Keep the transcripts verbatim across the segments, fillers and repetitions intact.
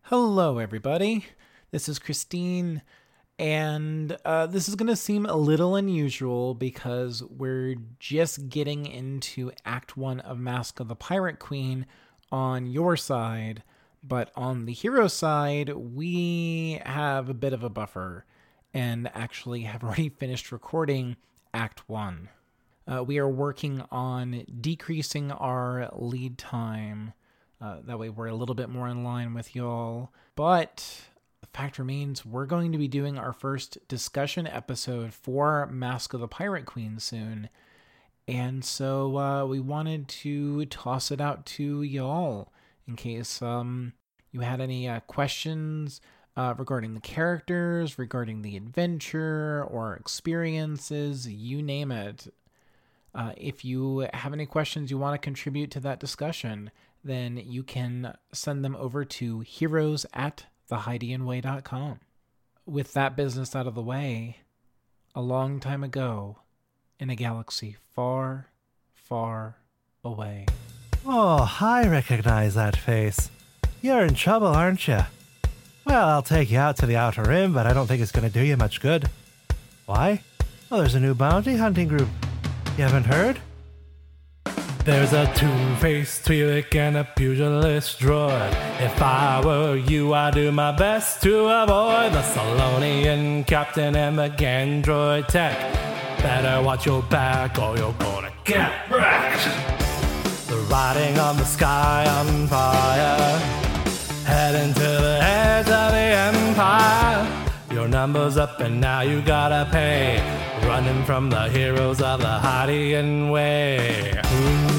Hello, everybody. This is Christine, and uh, this is going to seem a little unusual because we're just getting into Act one of Mask of the Pirate Queen on your side, but on the hero side, we have a bit of a buffer and actually have already finished recording Act one. Uh, we are working on decreasing our lead time. Uh, that way we're a little bit more in line with y'all. But the fact remains, we're going to be doing our first discussion episode for Mask of the Pirate Queen soon. And so uh, we wanted to toss it out to y'all in case um, you had any uh, questions uh, regarding the characters, regarding the adventure, or experiences, you name it. Uh, if you have any questions you want to contribute to that discussion, then you can send them over to heroes at the hydian way dot com. With that business out of the way, a long time ago, in a galaxy far, far away. Oh, I recognize that face. You're in trouble, aren't you? Well, I'll take you out to the Outer Rim, but I don't think it's going to do you much good. Why? Well, there's a new bounty hunting group. You haven't heard? There's a two-faced Twi'lek and a pugilist droid. If I were you, I'd do my best to avoid the Solonian captain and the Gandroid tech. Better watch your back or you're gonna get wrecked. The writing on the sky on fire, heading to the edge of the empire. Your number's up and now you gotta pay. Running from the heroes of the Hydian way. Ooh.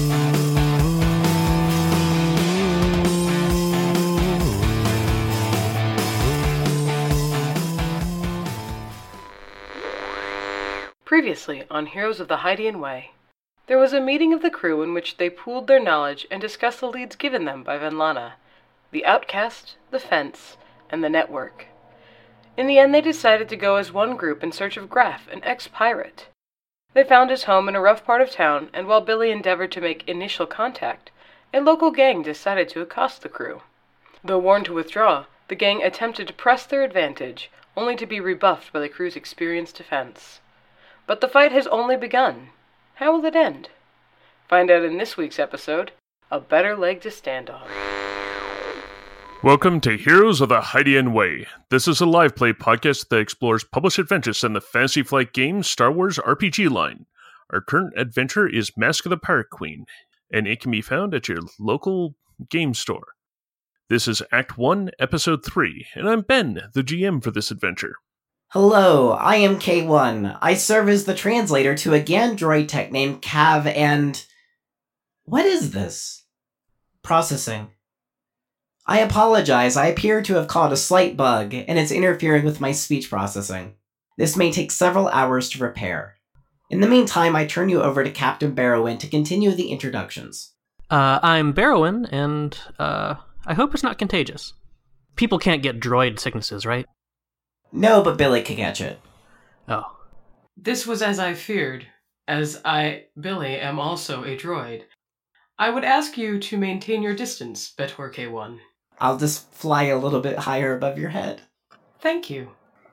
Previously on Heroes of the Hydian Way, there was a meeting of the crew in which they pooled their knowledge and discussed the leads given them by Venlana, the Outcast, the Fence, and the Network. In the end, they decided to go as one group in search of Graf, an ex-pirate. They found his home in a rough part of town, and while Billy endeavored to make initial contact, a local gang decided to accost the crew. Though warned to withdraw, the gang attempted to press their advantage, only to be rebuffed by the crew's experienced defense. But the fight has only begun. How will it end? Find out in this week's episode, A Better Leg to Stand On. Welcome to Heroes of the Hydian Way. This is a live play podcast that explores published adventures in the Fantasy Flight Games Star Wars R P G line. Our current adventure is Mask of the Pirate Queen, and it can be found at your local game store. This is Act one, Episode three, and I'm Ben, the G M for this adventure. Hello, I am K one. I serve as the translator to a Gandroid tech named Cav and... What is this? Processing. I apologize, I appear to have caught a slight bug, and it's interfering with my speech processing. This may take several hours to repair. In the meantime, I turn you over to Captain Barrowin to continue the introductions. Uh, I'm Barrowin, and uh, I hope it's not contagious. People can't get droid sicknesses, right? No, but Billy can catch it. Oh. This was as I feared, as I, Billy, am also a droid. I would ask you to maintain your distance, Betor K one. I'll just fly a little bit higher above your head. Thank you.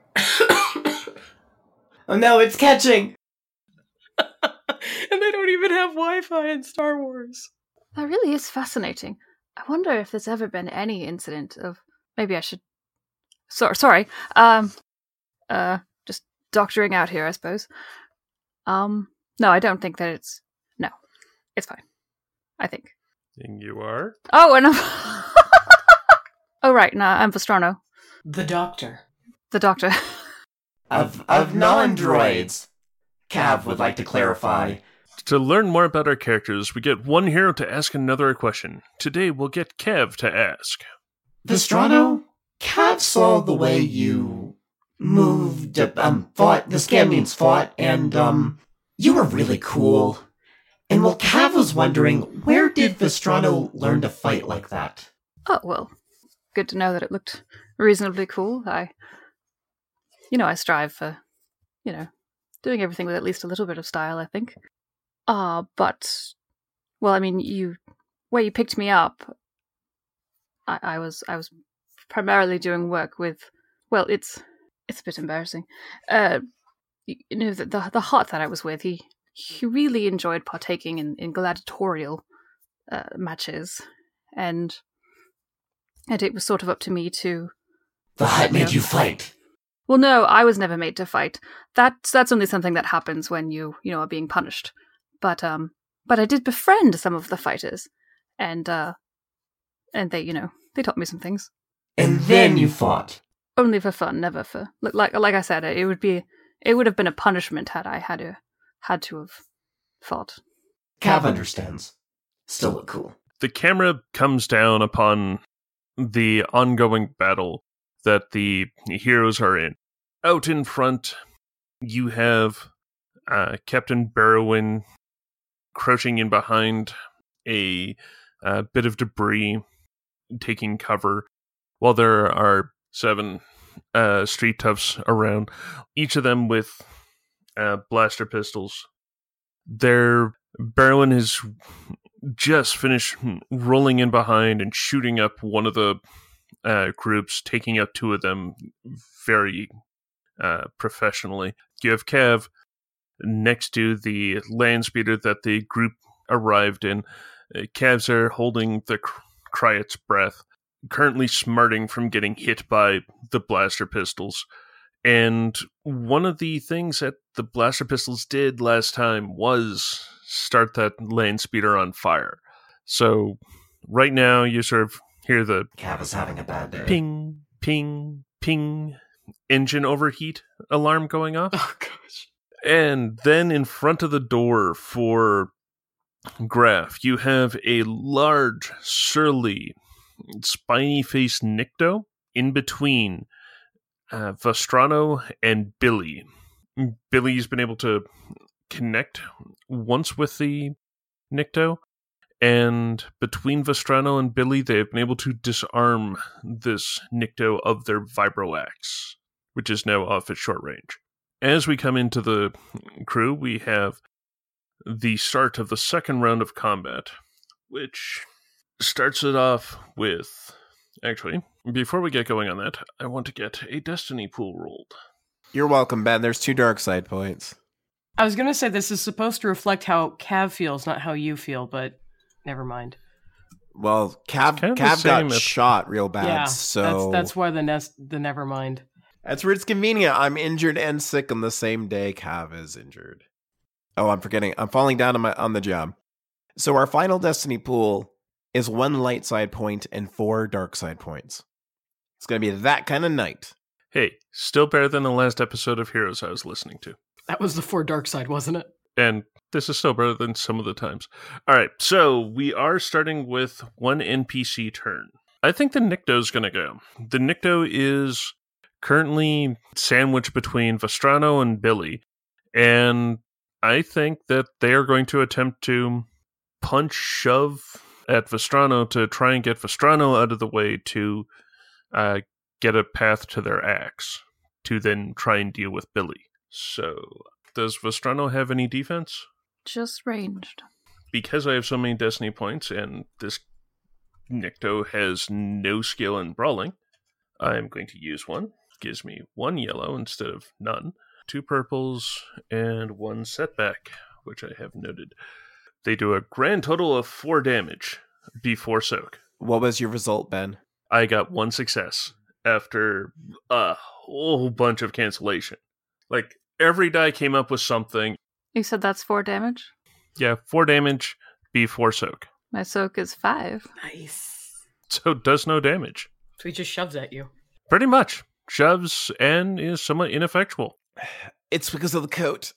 Oh no, it's catching! And they don't even have Wi-Fi in Star Wars. That really is fascinating. I wonder if there's ever been any incident of... Maybe I should... So, sorry. Um, uh, just doctoring out here, I suppose. Um, no, I don't think that it's... No, it's fine. I think. And you are? Oh, and I'm... oh, right, no, I'm Vestrano. The Doctor. The Doctor. Of, of non-droids. Cav would like to clarify. To learn more about our characters, we get one hero to ask another a question. Today, we'll get Kev to ask. Vestrano, Cav saw the way you moved, um, fought, the Scambians fought, and, um, you were really cool. And well, Cav was wondering, where did Vestrano learn to fight like that? Oh, well, good to know that it looked reasonably cool. I, you know, I strive for, you know, doing everything with at least a little bit of style, I think. Ah, uh, but, well, I mean, you, where you picked me up, I, I was, I was primarily doing work with, well, it's it's a bit embarrassing. Uh, you know, the, the the heart that I was with, he he really enjoyed partaking in, in gladiatorial uh, matches, and and it was sort of up to me to. The Hutt you made know, you fight. Well, no, I was never made to fight. That's that's only something that happens when you you know are being punished. But um, but I did befriend some of the fighters, and uh, and they you know they taught me some things. And then you fought. Only for fun, never for like like like I said, it would be it would have been a punishment had I had to had to have fought. Cav understands. Still look cool. The camera comes down upon the ongoing battle that the heroes are in. Out in front, you have uh, Captain Barrowin crouching in behind a uh, bit of debris, taking cover, while there are seven uh, street toughs around, each of them with uh, blaster pistols. Their Barrowin has just finished rolling in behind and shooting up one of the uh, groups, taking out two of them very uh, professionally. You have Cav next to the land speeder that the group arrived in. Uh, Cavs are holding the Cryot's breath, currently smarting from getting hit by the blaster pistols. And one of the things that the blaster pistols did last time was start that land speeder on fire. So right now you sort of hear the Cav is having a bad day. ping, ping, ping engine overheat alarm going off. Oh, gosh. And then in front of the door for Graf, you have a large, surly, spiny-faced Nikto in between uh, Vestrano and Billy. Billy's been able to connect once with the Nikto, and between Vestrano and Billy, they have been able to disarm this Nikto of their Vibroaxe, which is now off at short range. As we come into the crew, we have the start of the second round of combat, which starts it off with... Actually, before we get going on that, I want to get a Destiny pool rolled. You're welcome, Ben. There's two dark side points. I was going to say this is supposed to reflect how Cav feels, not how you feel, but never mind. Well, Cav, kind of Cav got if... shot real bad, yeah, so... That's, that's why the, nest, the never mind. That's where it's convenient. I'm injured and sick on the same day Cav is injured. Oh, I'm forgetting. I'm falling down on, my, on the job. So our final Destiny pool is one light side point and four dark side points. It's going to be that kind of night. Hey, still better than the last episode of Heroes I was listening to. That was the four dark side, wasn't it? And this is still better than some of the times. All right, so we are starting with one N P C turn. I think the Nikto's going to go. The Nikto is currently sandwiched between Vestrano and Billy, and I think that they are going to attempt to punch, shove at Vestrano to try and get Vestrano out of the way to uh, get a path to their axe, to then try and deal with Billy. So, does Vestrano have any defense? Just ranged. Because I have so many Destiny points, and this Nikto has no skill in brawling, I'm going to use one. Gives me one yellow instead of none. Two purples, and one setback, which I have noted. They do a grand total of four damage before soak. What was your result, Ben? I got one success after a whole bunch of cancellation. Like, every die came up with something. You said that's four damage? Yeah, four damage before soak. My soak is five. Nice. So it does no damage. So he just shoves at you. Pretty much. Shoves and is somewhat ineffectual. It's because of the coat.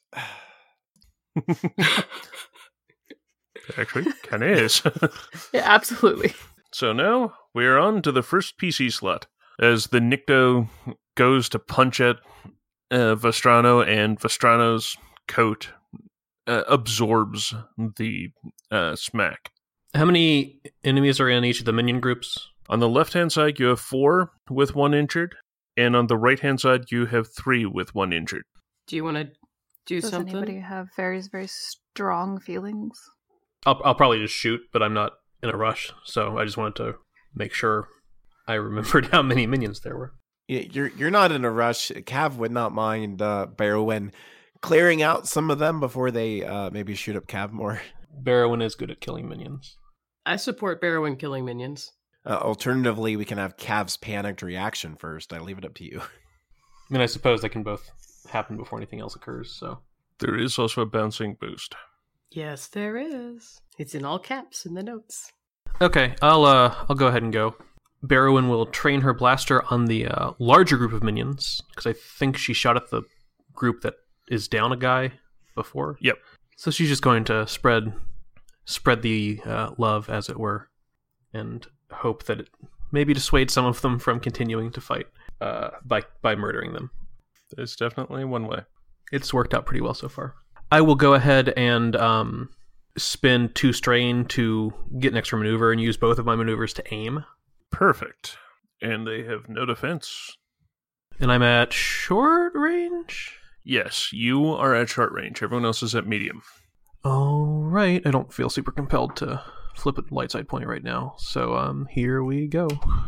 Actually, kind of is. Yeah, absolutely. So now we're on to the first P C slot. As the Nikto goes to punch at uh, Vestrano, and Vestrano's coat uh, absorbs the uh, smack. How many enemies are in each of the minion groups? On the left-hand side, you have four with one injured, and on the right-hand side, you have three with one injured. Do you want to do Does something? anybody have very, very strong feelings? I'll, I'll probably just shoot, but I'm not in a rush, so I just wanted to make sure. I remembered how many minions there were. You're you're not in a rush. Cav would not mind uh, Barrowin clearing out some of them before they uh, maybe shoot up Cav more. Barrowin is good at killing minions. I support Barrowin killing minions. Uh, alternatively, we can have Cav's panicked reaction first. I leave it up to you. I mean, I suppose they can both happen before anything else occurs, so... There is also a bouncing boost. Yes, there is. It's in all caps in the notes. Okay, I'll uh, I'll go ahead and go. Barrowin will train her blaster on the uh, larger group of minions, because I think she shot at the group that is down a guy before. Yep. So she's just going to spread spread the uh, love, as it were, and hope that it maybe dissuade some of them from continuing to fight uh, by by murdering them. There's definitely one way. It's worked out pretty well so far. I will go ahead and um, spend two strain to get an extra maneuver and use both of my maneuvers to aim. Perfect. And they have no defense. And I'm at short range? Yes, you are at short range. Everyone else is at medium. All right. I don't feel super compelled to flip a light side point right now. So um, here we go.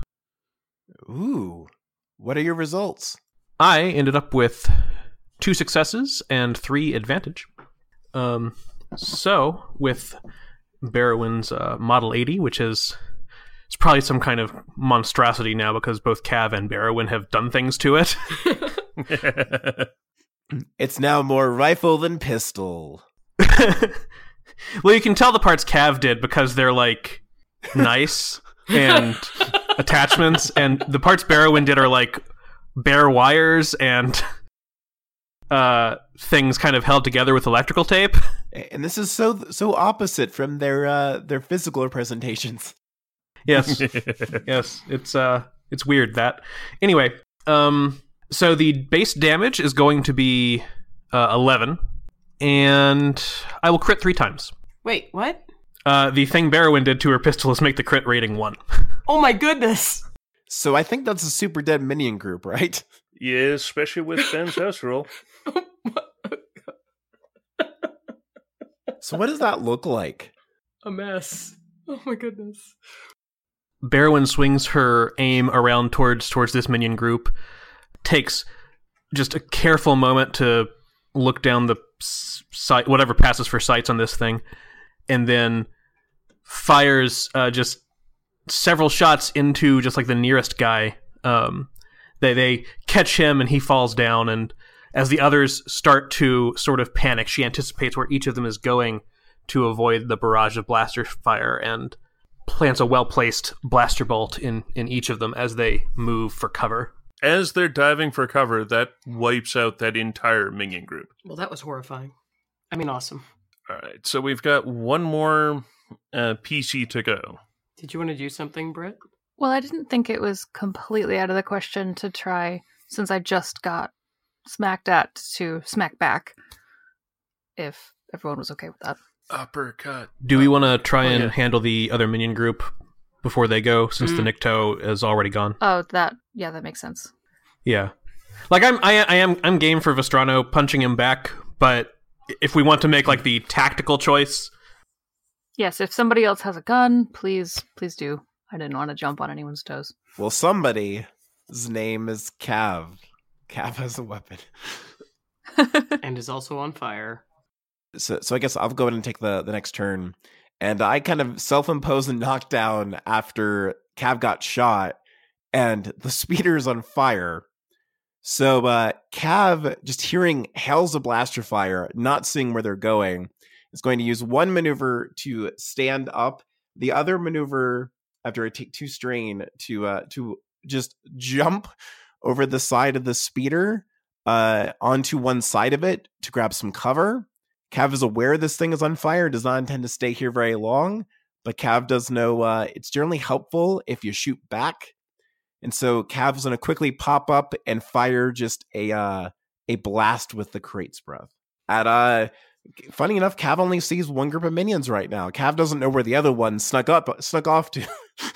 Ooh. What are your results? I ended up with two successes and three advantage. Um, so, with Barrowin's uh, Model eighty, which is it's probably some kind of monstrosity now because both Cav and Barrowin have done things to it. It's now more rifle than pistol. Well, you can tell the parts Cav did because they're, like, nice and attachments, and the parts Barrowin did are, like, bare wires and uh, things kind of held together with electrical tape. And this is so so opposite from their uh, their physical presentations. Yes, yes, it's uh, it's weird that. Anyway, um, so the base damage is going to be uh, eleven, and I will crit three times. Wait, what? Uh, the thing Barrowin did to her pistol is make the crit rating one. Oh my goodness! So I think that's a super dead minion group, right? Yeah, especially with Ben's house rule. So what does that look like? A mess. Oh my goodness. Barrowin swings her aim around towards towards this minion group, takes just a careful moment to look down the sight, whatever passes for sights on this thing, and then fires uh, just several shots into just like the nearest guy. Um, they they catch him and he falls down, and as the others start to sort of panic, she anticipates where each of them is going to avoid the barrage of blaster fire and plants a well-placed blaster bolt in, in each of them as they move for cover. As they're diving for cover, that wipes out that entire minion group. Well, that was horrifying. I mean, awesome. All right, so we've got one more uh, P C to go. Did you want to do something, Britt? Well, I didn't think it was completely out of the question to try, since I just got smacked at, to smack back, if everyone was okay with that. Uppercut. Do we want to try Oh, and yeah. handle the other minion group before they go, since the Mm. Nikto is already gone? Oh, that, yeah, that makes sense. Yeah. Like, I'm, I, I am, I'm game for Vestrano punching him back, but if we want to make, like, the tactical choice... Yes, if somebody else has a gun, please, please do. I didn't want to jump on anyone's toes. Well, somebody's name is Cav. Cav has a weapon. And is also on fire. So, so I guess I'll go ahead and take the, the next turn. And I kind of self-impose a knockdown after Cav got shot, and the speeder's on fire. So uh, Cav, just hearing hails of blaster fire, not seeing where they're going, is going to use one maneuver to stand up. The other maneuver, after I take two strain, to uh, to just jump over the side of the speeder uh, onto one side of it to grab some cover. Cav is aware this thing is on fire, does not intend to stay here very long, but Cav does know uh, it's generally helpful if you shoot back. And so Cav's going to quickly pop up and fire just a uh, a blast with the Krait's breath. At uh, funny enough, Cav only sees one group of minions right now. Cav doesn't know where the other one snuck up, snuck off to.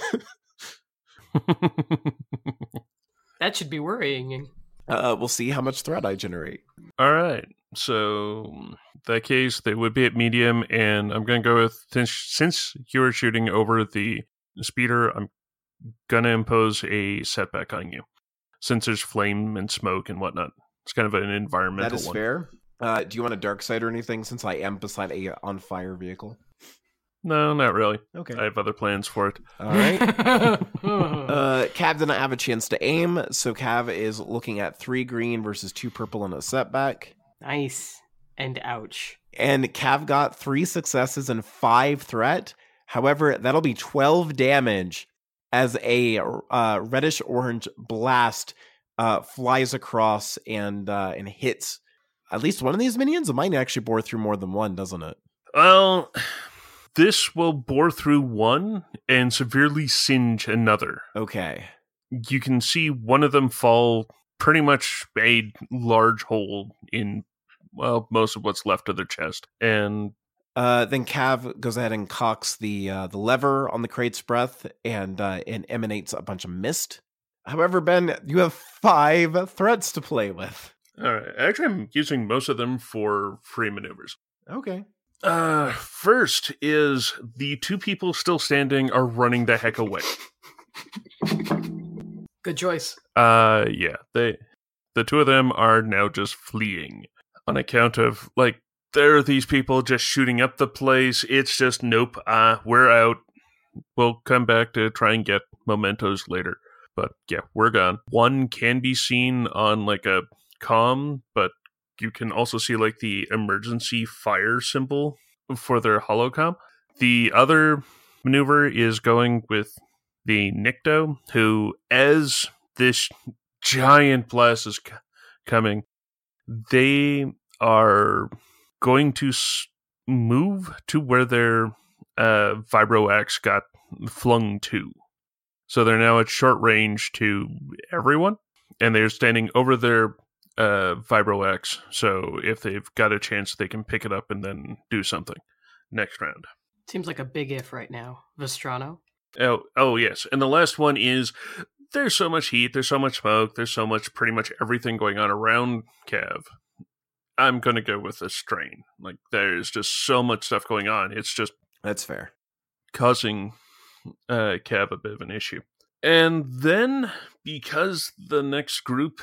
That should be worrying. Uh, we'll see how much threat I generate. All right. So, in that case, they would be at medium, and I'm going to go with, since, since you were shooting over the speeder, I'm gonna impose a setback on you, since there's flame and smoke and whatnot. It's kind of an environmental That is one. fair. Uh, do you want a dark side or anything, since I am beside a on fire vehicle? No, not really. Okay. I have other plans for it. All right. uh, Cav did not have a chance to aim, so Cav is looking at three green versus two purple and a setback. Nice. And ouch. And Cav got three successes and five threat. However, that'll be twelve damage as a uh, reddish-orange blast uh, flies across and uh, and hits at least one of these minions. It might actually bore through more than one, doesn't it? Well, this will bore through one and severely singe another. Okay. You can see one of them fall pretty much a large hole in, well, most of what's left of their chest. And Uh, then Cav goes ahead and cocks the uh, the lever on the crate's breath, and uh, and emanates a bunch of mist. However, Ben, you have five threats to play with. all right, actually, I'm using most of them for free maneuvers. Okay. Uh, first is the two people still standing are running the heck away. Good choice. Uh, yeah, they, the two of them are now just fleeing on account of, like, there are these people just shooting up the place. It's just, nope, uh, we're out. We'll come back to try and get mementos later. But yeah, we're gone. One can be seen on like a comm, but you can also see like the emergency fire symbol for their holocom. The other maneuver is going with the Nikto, who, as this giant blast is c- coming, they are going to s- move to where their uh, Vibro Axe got flung to. So they're now at short range to everyone, and they're standing over their uh, Vibro Axe. So if they've got a chance, they can pick it up and then do something next round. Seems like a big if right now. Vestrano? Oh, oh yes. And the last one is, there's so much heat, there's so much smoke, there's so much pretty much everything going on around Cav. I'm going to go with a strain. Like, there's just so much stuff going on. It's just That's fair. causing uh, Cav a bit of an issue. And then, because the next group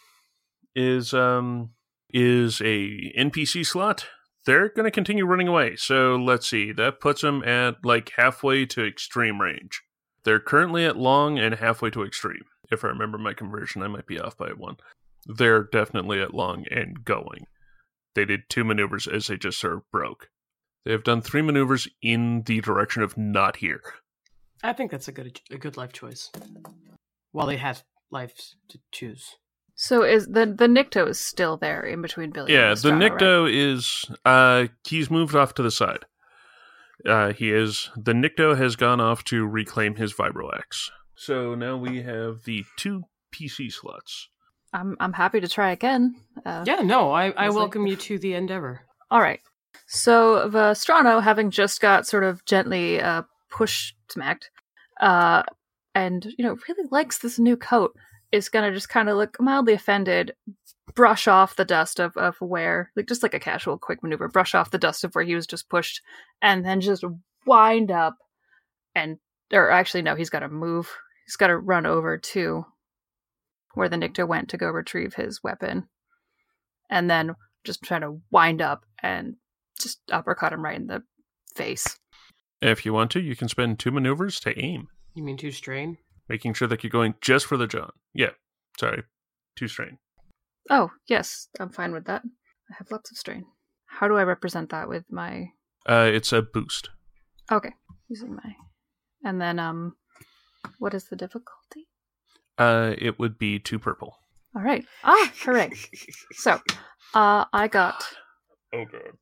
is um is a N P C slot, they're going to continue running away. So let's see. That puts them at like halfway to extreme range. They're currently at long and halfway to extreme. If I remember my conversion, I might be off by one. They're definitely at long and going. They did two maneuvers as they just sort of broke. They have done three maneuvers in the direction of not here. I think that's a good a good life choice. While they have lives to choose. So is the the Nikto is still there in between Billy? Yeah, and the Vestrano, Nikto right? is, uh, he's moved off to the side. Uh, he is, the Nikto has gone off to reclaim his Vibro Axe. So now we have the two P C slots. I'm I'm happy to try again. Uh, Yeah, no, I, I Feels like- welcome you to the endeavor. All right. So Vestrano, having just got sort of gently uh, push smacked, uh, and you know really likes this new coat, is gonna just kind of look mildly offended, brush off the dust of of where, like just like a casual quick maneuver, brush off the dust of where he was just pushed, and then just wind up, and or actually no, he's got to move. He's got to run over to where the Nikto went to go retrieve his weapon, and then just try to wind up and just uppercut him right in the face. If you want to, you can spend two maneuvers to aim, You mean two strain? making sure that you're going just for the John. Yeah, sorry, two strain. Oh, yes, I'm fine with that. I have lots of strain. How do I represent that with my... Uh, it's a boost. Okay, using my... And then, um, what is the difficulty? Uh, it would be two purple. All right. Ah, hooray. So, uh, I got... Oh god.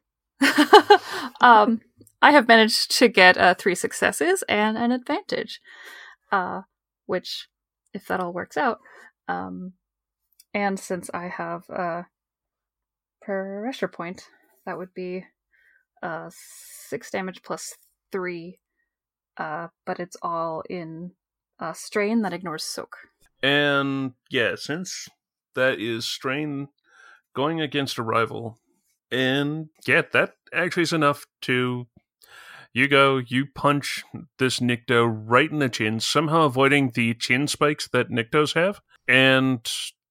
um, I have managed to get uh, three successes and an advantage, uh, which, if that all works out, um, and since I have uh, pressure point, that would be uh, six damage plus three, uh, but it's all in uh, strain that ignores soak. And yeah, since that is strain going against a rival, and yeah, that actually is enough to You go, you punch this Nikto right in the chin, somehow avoiding the chin spikes that Niktos have, and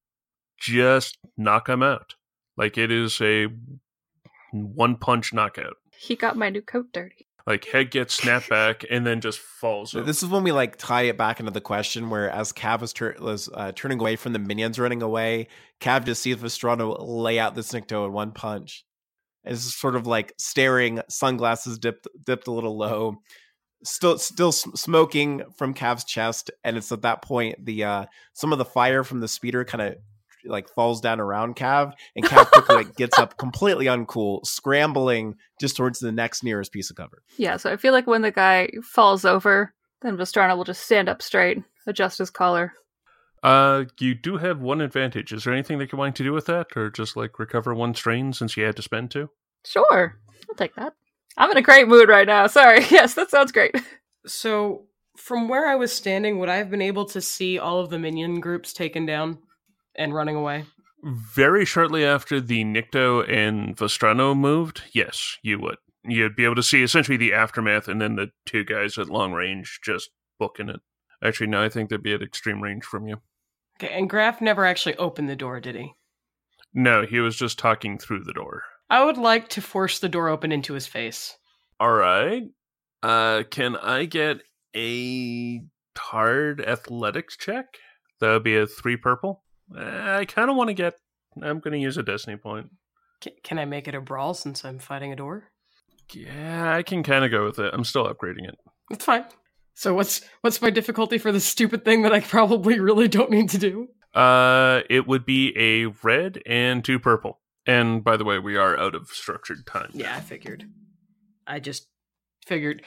just knock him out. Like it is a one-punch knockout. He got my new coat dirty. Like head gets snapped back and then just falls over. This is when we like tie it back into the question where as Cav was, tur- was uh, turning away from the minions running away, Cav just sees Vestrano lay out this Nikto in one punch. It's sort of like staring, sunglasses dipped dipped a little low, still still smoking from Cav's chest, and it's at that point the uh, some of the fire from the speeder kind of like falls down around Cav, and Cav quickly like gets up completely uncool, scrambling just towards the next nearest piece of cover. Yeah, so I feel like when the guy falls over, then Vestrano will just stand up straight, adjust his collar. Uh, you do have one advantage. Is there anything that you're wanting to do with that, or just like recover one strain since you had to spend two? Sure, I'll take that. I'm in a great mood right now. Sorry. Yes, that sounds great. So, from where I was standing, would I have been able to see all of the minion groups taken down and running away? Very shortly after the Nikto and Vestrano moved, yes, you would. You'd be able to see essentially the aftermath and then the two guys at long range just booking it. Actually, no, I think they'd be at extreme range from you. Okay, and Graf never actually opened the door, did he? No, he was just talking through the door. I would like to force the door open into his face. All right. Uh, can I get a hard athletics check? That would be a three purple. I kind of want to get... I'm going to use a destiny point. C- can I make it a brawl since I'm fighting a door? Yeah, I can kind of go with it. I'm still upgrading it. It's fine. So what's what's my difficulty for this stupid thing that I probably really don't need to do? Uh, it would be a red and two purple. And by the way, we are out of structured time. Yeah, I figured. I just figured.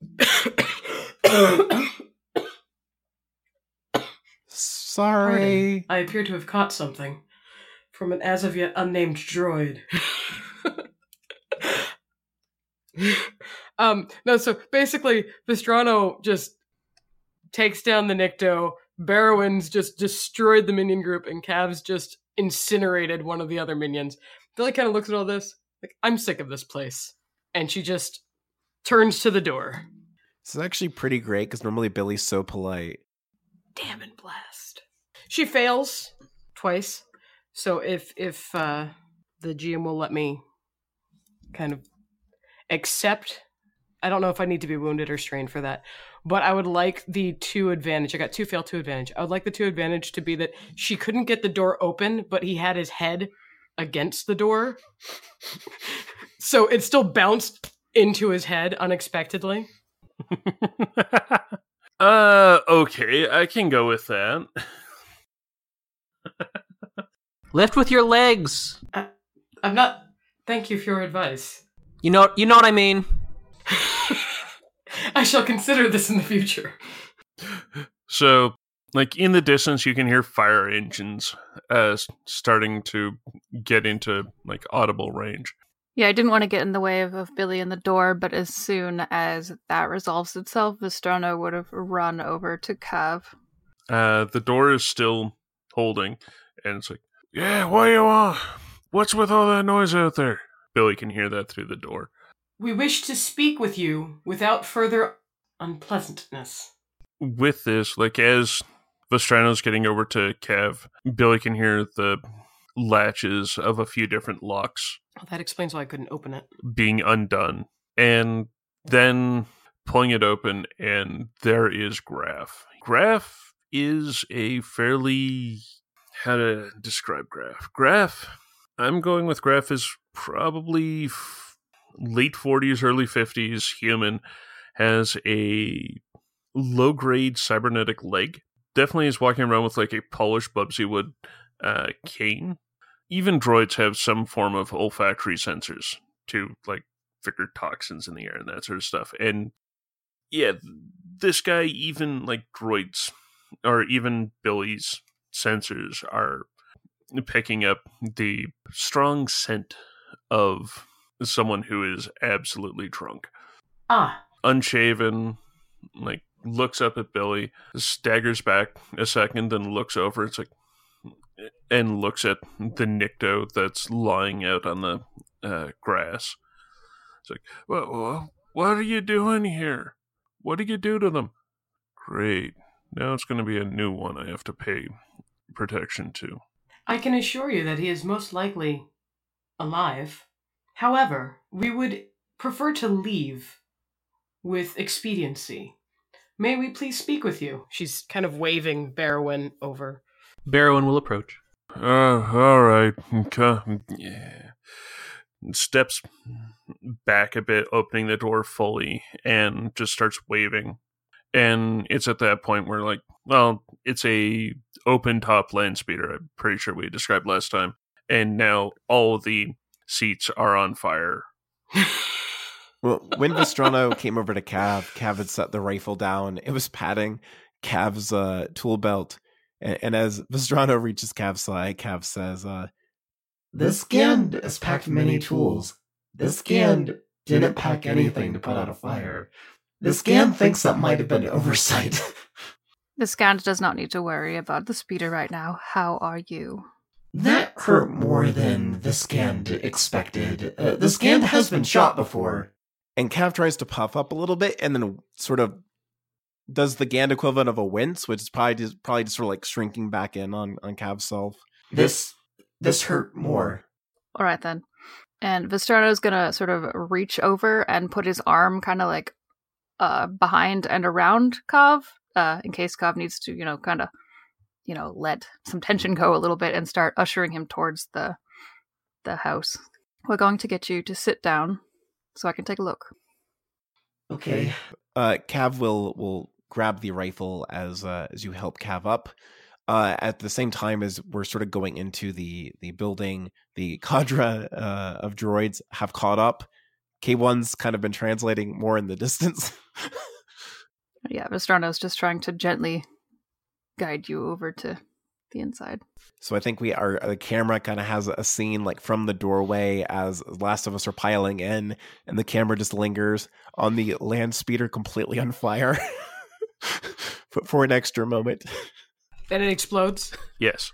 Sorry. Pardon. I appear to have caught something from an as of yet unnamed droid. um, no, so basically, Vestrano just takes down the Nikto, Barrowin's just destroyed the minion group, and Cav's just incinerated one of the other minions. Billy kind of looks at all this, like, I'm sick of this place. And she just turns to the door. This is actually pretty great, because normally Billy's so polite. Damn and blast. She fails twice. So if if uh, the G M will let me kind of accept, I don't know if I need to be wounded or strained for that, but I would like the two advantage. I got two fail, two advantage. I would like the two advantage to be that she couldn't get the door open, but he had his head against the door. So it still bounced into his head unexpectedly. uh, okay, I can go with that. Lift with your legs. I, I'm not... Thank you for your advice. You know, you know what I mean. I shall consider this in the future. So, like, in the distance, you can hear fire engines uh, starting to get into, like, audible range. Yeah, I didn't want to get in the way of, of Billy and the door, but as soon as that resolves itself, Vestrano would have run over to Cav. Uh, the door is still holding, and it's like, yeah, what do you want? What's with all that noise out there? Billy can hear that through the door. We wish to speak with you without further unpleasantness. With this, like, as Vestrano's getting over to Cav, Billy can hear the latches of a few different locks. Oh, that explains why I couldn't open it. Being undone. And then pulling it open, and there is Graf. Graf is a fairly... How to describe Graf? Graf, I'm going with Graf is probably f- late forties, early fifties human, has a low-grade cybernetic leg. Definitely is walking around with like a polished Bubsy Wood uh, cane. Even droids have some form of olfactory sensors to like figure toxins in the air and that sort of stuff. And yeah, this guy, even like droids, or even Billy's sensors are picking up the strong scent of someone who is absolutely drunk. Ah. Unshaven, like, looks up at Billy, staggers back a second, then looks over. It's like, and looks at the Nikto that's lying out on the uh, grass. It's like, well, well, What are you doing here? What did you do to them? Great. Now it's going to be a new one I have to pay protection to. I can assure you that he is most likely alive. However, we would prefer to leave with expediency. May we please speak with you? She's kind of waving Barrowin over. Barrowin will approach. Uh, all right. Okay. Yeah. Steps back a bit, opening the door fully, and just starts waving. And it's at that point where, like, well, it's a open top land speeder. I'm pretty sure we described last time. And now all of the seats are on fire. Well, when Vestrano came over to Cav, Cav had set the rifle down. It was patting Cav's uh, tool belt. And, and as Vestrano reaches Cav's side, Cav says, uh, This Gand has packed many tools. This Gand didn't pack anything to put out a fire. This Gand thinks that might have been oversight. The Scand does not need to worry about the speeder right now. How are you? That hurt more than the Scand expected. Uh, the Scand has been shot before. And Cav tries to puff up a little bit and then sort of does the Gand equivalent of a wince, which is probably just, probably just sort of like shrinking back in on, on Cav's self. This, this hurt more. All right, then. And Vestrano's gonna sort of reach over and put his arm kind of like uh, behind and around Cav, uh, in case Cav needs to, you know, kind of, you know, let some tension go a little bit and start ushering him towards the the house. We're going to get you to sit down so I can take a look. Okay. Uh, Cav will will grab the rifle as uh, as you help Cav up. Uh, at the same time as we're sort of going into the the building, the cadre uh, of droids have caught up. K one's kind of been translating more in the distance. Yeah, Vestrano's just trying to gently guide you over to the inside. So I think we are, the camera kind of has a scene like from the doorway as Last of Us are piling in, and the camera just lingers on the land speeder completely on fire for, for an extra moment. Then it explodes. Yes.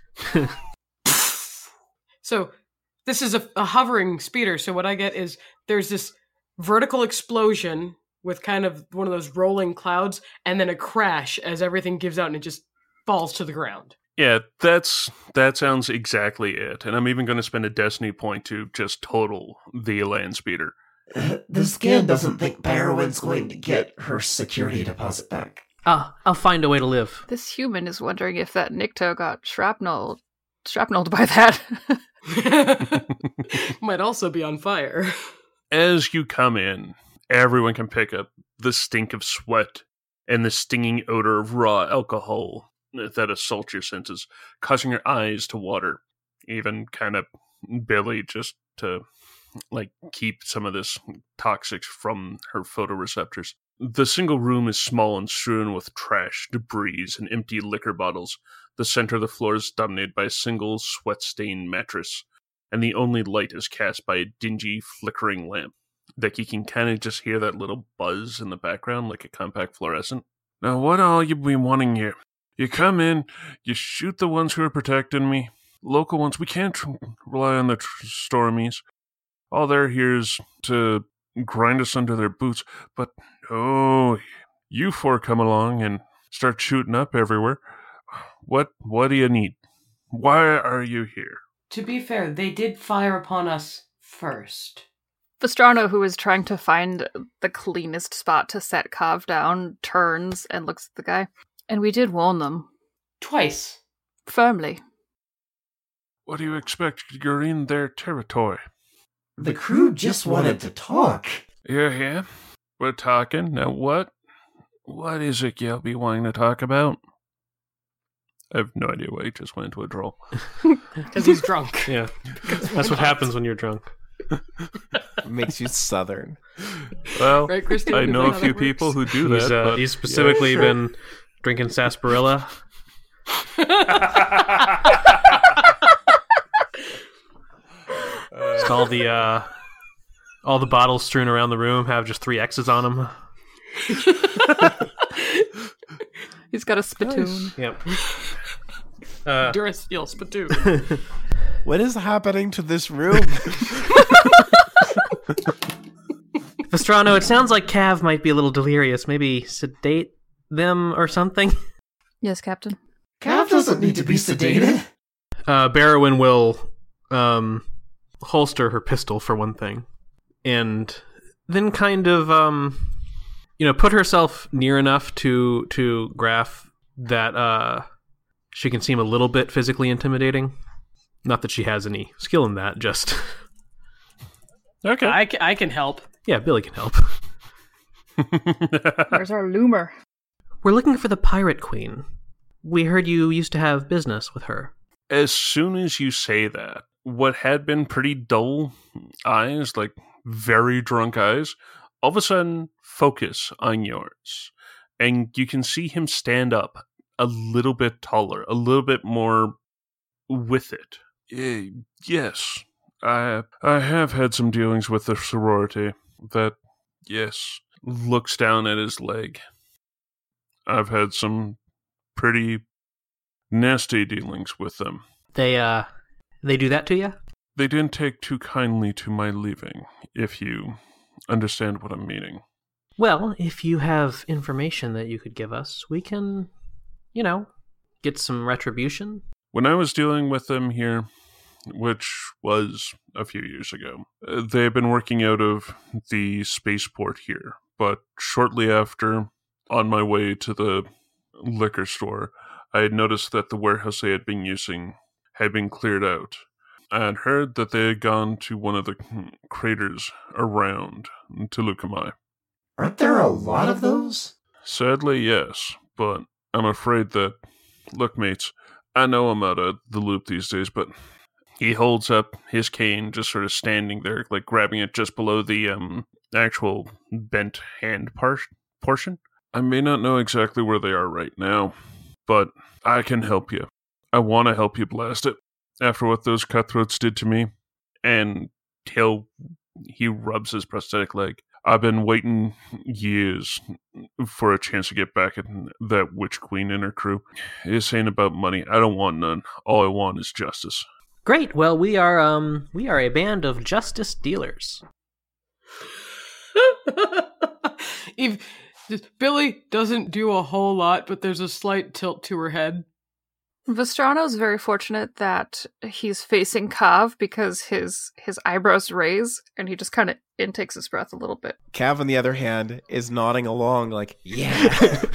So this is a, a hovering speeder. So what I get is there's this vertical explosion with kind of one of those rolling clouds, and then a crash as everything gives out and it just falls to the ground. Yeah, that's that sounds exactly it. And I'm even going to spend a destiny point to just total the land speeder. Uh, the Scan doesn't think Barrowin's going to get her security deposit back. Ah, I'll find a way to live. This human is wondering if that Nikto got shrapnel, shrapneled by that. Might also be on fire. As you come in, everyone can pick up the stink of sweat and the stinging odor of raw alcohol that assaults your senses, causing your eyes to water. Even kind of Billy, just to like keep some of this toxic from her photoreceptors. The single room is small and strewn with trash, debris, and empty liquor bottles. The center of the floor is dominated by a single sweat-stained mattress, and the only light is cast by a dingy, flickering lamp. That you can kind of just hear that little buzz in the background, like a compact fluorescent. Now, what all you be wanting here? You come in, you shoot the ones who are protecting me. Local ones, we can't tr- rely on the tr- Stormies. All they're here is to grind us under their boots. But no, you four come along and start shooting up everywhere. What, what do you need? Why are you here? To be fair, they did fire upon us first. Vestrano, who is trying to find the cleanest spot to set Cav down, turns and looks at the guy. And we did warn them. Twice. Firmly. What do you expect? You're in their territory. The crew just wanted to talk. Yeah, yeah. We're talking. Now what? What is it you'll be wanting to talk about? I have no idea why he just went into a drawl. Because he's drunk. Yeah. That's what happens when you're drunk. Makes you southern. Well, Right, Christine? I Is know that a how few that people works? who do He's, that. uh, but he's specifically yeah, sure. been drinking sarsaparilla. Just all the uh, all the bottles strewn around the room have just three X's on them. He's got a spittoon. Yep. Uh, Durasteel spittoon. What is happening to this room? Pastrano, it sounds like Cav might be a little delirious. Maybe sedate them or something? Yes, Captain. Cav doesn't need to be sedated. Uh, Barrowin will um, holster her pistol for one thing, and then kind of, um, you know, put herself near enough to to Graf that uh, she can seem a little bit physically intimidating. Not that she has any skill in that, just... Okay. I, ca- I can help. Yeah, Billy can help. Where's our loomer? We're looking for the Pirate Queen. We heard you used to have business with her. As soon as you say that, what had been pretty dull eyes, like very drunk eyes, all of a sudden focus on yours. And you can see him stand up a little bit taller, a little bit more with it. Uh, yes, I I have had some dealings with the sorority. That, yes, looks down at his leg. I've had some pretty nasty dealings with them. They, uh, they do that to you? They didn't take too kindly to my leaving, if you understand what I'm meaning. Well, if you have information that you could give us, we can, you know, get some retribution. When I was dealing with them here, which was a few years ago, they had been working out of the spaceport here, but shortly after, on my way to the liquor store, I had noticed that the warehouse they had been using had been cleared out. I had heard that they had gone to one of the craters around Tulukamai. Aren't there a lot of those? Sadly, yes, but I'm afraid that... Look, mates, I know I'm out of the loop these days, but he holds up his cane, just sort of standing there, like grabbing it just below the um actual bent hand par- portion. I may not know exactly where they are right now, but I can help you. I want to help you blast it, after what those cutthroats did to me. And he'll... he rubs his prosthetic leg. I've been waiting years for a chance to get back at that witch queen and her crew. This ain't about money. I don't want none. All I want is justice. Great. Well, we are um we are a band of justice dealers. if Billy doesn't do a whole lot, but there's a slight tilt to her head. Vestrano's very fortunate that he's facing Cav because his his eyebrows raise and he just kind of intakes his breath a little bit. Cav, on the other hand, is nodding along like, yeah.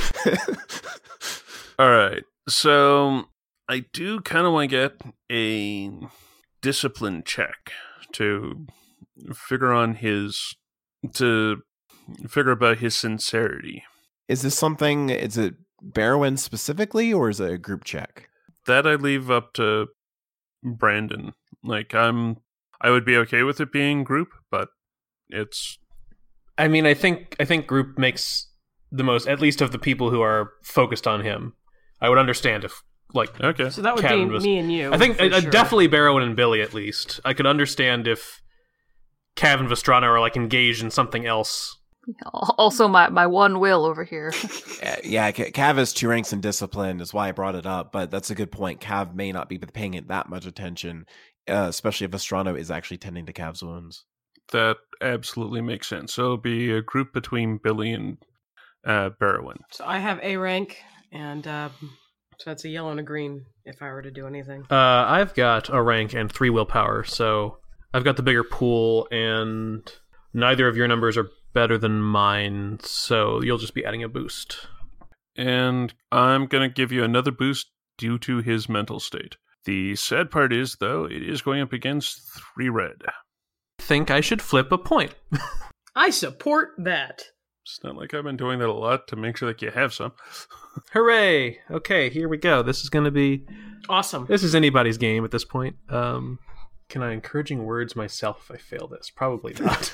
All right. So I do kind of want to get a discipline check to figure on his, to figure about his sincerity. Is this something, is it Barrowin specifically, or is it a group check? That I leave up to Brandon. Like, I'm, I would be okay with it being group, but it's... I mean, I think I think group makes the most, at least of the people who are focused on him. I would understand if, like, okay. So that would Kevin be was, me and you. I think for uh, sure. definitely Barrowin and Billy, at least. I could understand if Cav and Vestrano are, like, engaged in something else. Also, my, my one will over here. Uh, yeah, Ca- Cav is two ranks in discipline is why I brought it up, but that's a good point. Cav may not be paying it that much attention, uh, especially if Vestrano is actually tending to Cav's wounds. That absolutely makes sense. So it'll be a group between Billy and uh, Barrowin. So I have A rank, and uh, so that's a yellow and a green if I were to do anything. Uh, I've got a rank and three willpower, so I've got the bigger pool, and neither of your numbers are better than mine, so you'll just be adding a boost. And I'm going to give you another boost due to his mental state. The sad part is, though, it is going up against three red. I think I should flip a point. I support that. It's not like I've been doing that a lot to make sure that you have some. Hooray! Okay, here we go. This is going to be... Awesome. This is anybody's game at this point. Um, can I encouraging words myself if I fail this? Probably not.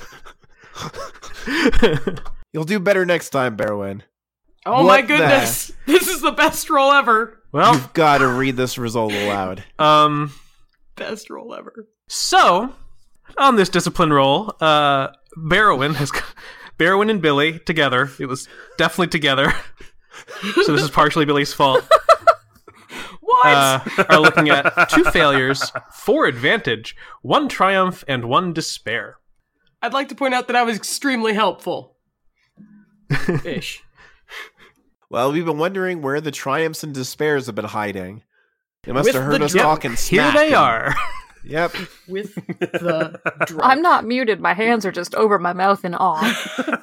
You'll do better next time, Barrowin. Oh What my the- goodness. This is the best roll ever. Well, You've got to read this result aloud. um... Best roll ever. So, on this discipline roll, uh, Barrowin has... Barrowin and Billy together. It was definitely together. So this is partially Billy's fault. What? Uh, are looking at two failures, four advantage, one triumph, and one despair. I'd like to point out that I was extremely helpful. Ish. Well, we've been wondering where the triumphs and despairs have been hiding. They must With have heard the us dr- talking smack. Here they and- are. Yep. With the drunk. I'm not muted. My hands are just over my mouth in awe.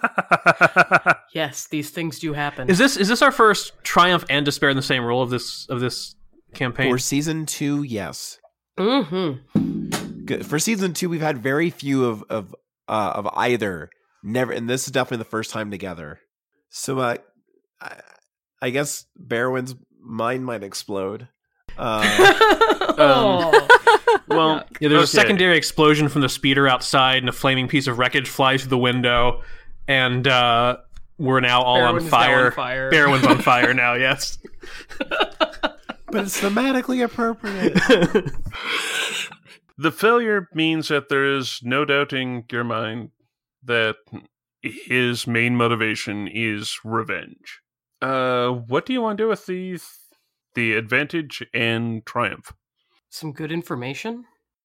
Yes, these things do happen. Is this is this our first triumph and despair in the same role of this of this campaign? For season two, yes. Mm-hmm. Good. For season two, we've had very few of of uh, of either. Never, and this is definitely the first time together. So, uh, I, I guess Barrowin's mind might explode. Uh, Oh. Well, yeah, there's a okay. secondary explosion from the speeder outside, and a flaming piece of wreckage flies through the window, and uh, we're now all Barrowin on is now fire. on fire. Barrowin's on fire now, yes. but it's thematically appropriate. The failure means that there is no doubting your mind that his main motivation is revenge. Uh, what do you want to do with the the advantage and triumph? Some good information?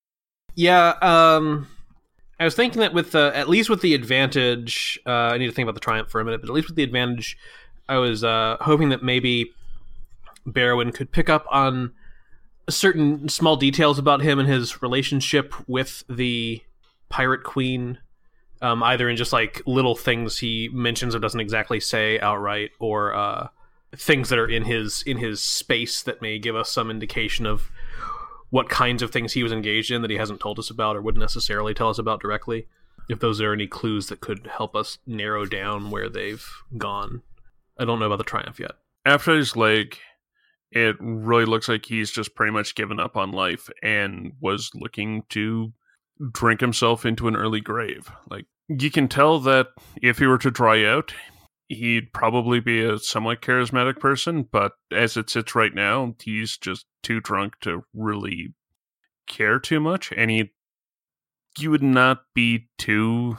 Yeah, um, I was thinking that with the, at least with the advantage, uh, I need to think about the triumph for a minute, but at least with the advantage, I was uh, hoping that maybe Barrowin could pick up on certain small details about him and his relationship with the Pirate Queen, um, either in just like little things he mentions or doesn't exactly say outright, or uh, things that are in his in his space that may give us some indication of what kinds of things he was engaged in that he hasn't told us about or wouldn't necessarily tell us about directly. If those are any clues that could help us narrow down where they've gone. I don't know about the triumph yet. After his leg, it really looks like he's just pretty much given up on life and was looking to drink himself into an early grave. Like, you can tell that if he were to dry out, he'd probably be a somewhat charismatic person, but as it sits right now, he's just too drunk to really care too much, and he, you would not be too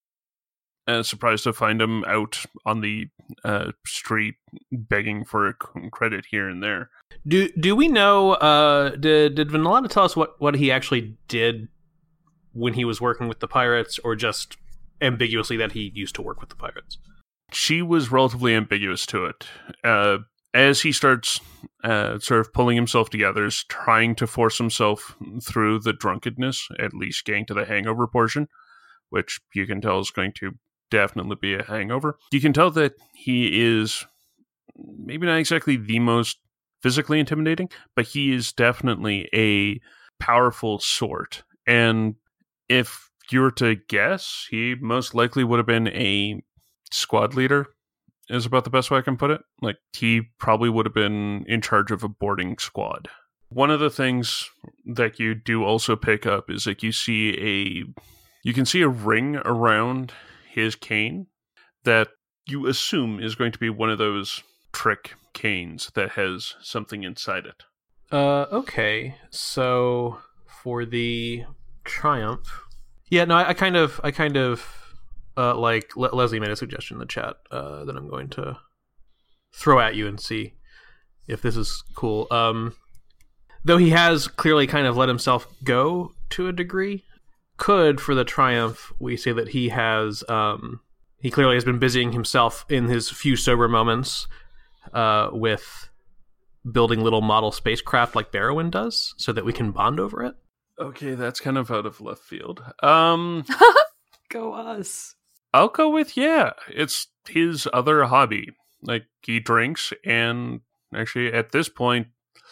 uh, surprised to find him out on the uh, street begging for a credit here and there. Do do we know, uh, did, did Vanillata tell us what, what he actually did when he was working with the pirates, or just ambiguously that he used to work with the pirates? She was relatively ambiguous to it. Uh, as he starts uh, sort of pulling himself together, is trying to force himself through the drunkenness, at least getting to the hangover portion, which you can tell is going to definitely be a hangover. You can tell that he is maybe not exactly the most physically intimidating, but he is definitely a powerful sort. And if you were to guess, he most likely would have been a squad leader, is about the best way I can put it. Like, he probably would have been in charge of a boarding squad. One of the things that you do also pick up is like you see a you can see a ring around his cane that you assume is going to be one of those trick canes that has something inside it. Uh, okay. So for the triumph, yeah, no, I, I kind of, I kind of, uh, like Le- Leslie made a suggestion in the chat uh, that I'm going to throw at you and see if this is cool. Um, though he has clearly kind of let himself go to a degree, could for the triumph we say that he has, um, he clearly has been busying himself in his few sober moments uh, with building little model spacecraft like Barrowin does, so that we can bond over it. Okay, that's kind of out of left field. Um, Go us. I'll go with, yeah, it's his other hobby. Like, he drinks, and actually at this point,